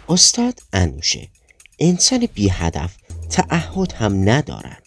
استاد انوشه: انسان بی هدف تعهد هم ندارد.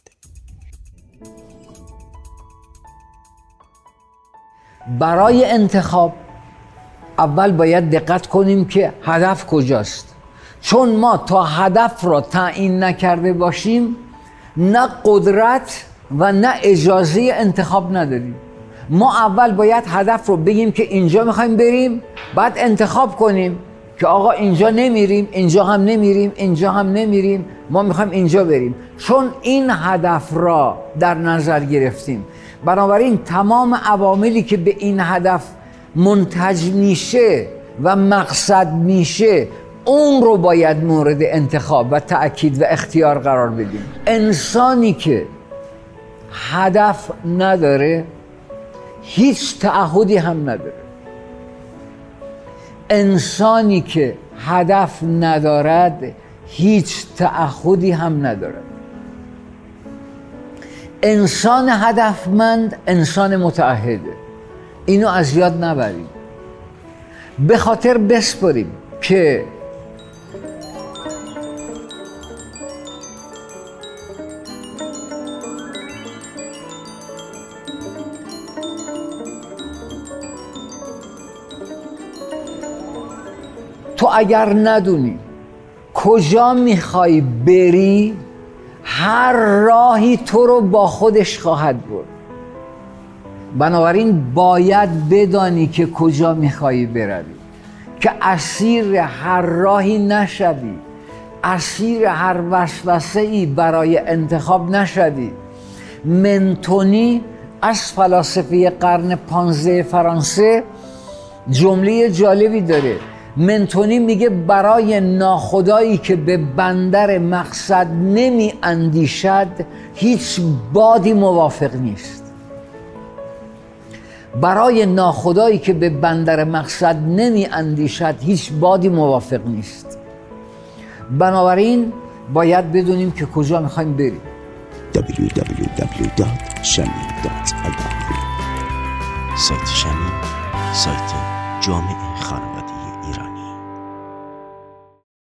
برای انتخاب اول باید دقت کنیم که هدف کجاست، چون ما تا هدف را تعیین نکرده باشیم نه قدرت و نه اجازه انتخاب نداریم. ما اول باید هدف رو بگیم که اینجا میخوایم بریم، بعد انتخاب کنیم که آقا اینجا نمیریم، اینجا هم نمیریم، اینجا هم نمیریم، ما میخوایم اینجا بریم، چون این هدف را در نظر گرفتیم. بنابراین تمام عواملی که به این هدف منتج میشه و مقصد میشه اون رو باید مورد انتخاب و تأکید و اختیار قرار بدیم. انسانی که هدف نداره هیچ تعهدی هم نداره. انسانی که هدف ندارد هیچ تعهدی هم ندارد. انسان هدفمند انسان متعهده. اینو از یاد نبریم، به خاطر بسپاریم که تو اگر ندونی کجا میخوای بری، هر راهی تو رو با خودش خواهد برد. بنابراین باید بدانی که کجا میخوای بروی، که اسیر هر راهی نشوی، اسیر هر وسوسه‌ای برای انتخاب نشوی. منتونی از فلاسفه قرن 15 فرانسه جمله جالبی داره. منتونی میگه برای ناخدایی که به بندر مقصد نمی اندیشد هیچ بادی موافق نیست. برای ناخدایی که به بندر مقصد نمی اندیشد هیچ بادی موافق نیست. بنابراین باید بدونیم که کجا میخوایم بریم. www.shamim.ir سایت شمیم، سایت جامع خانوادگی.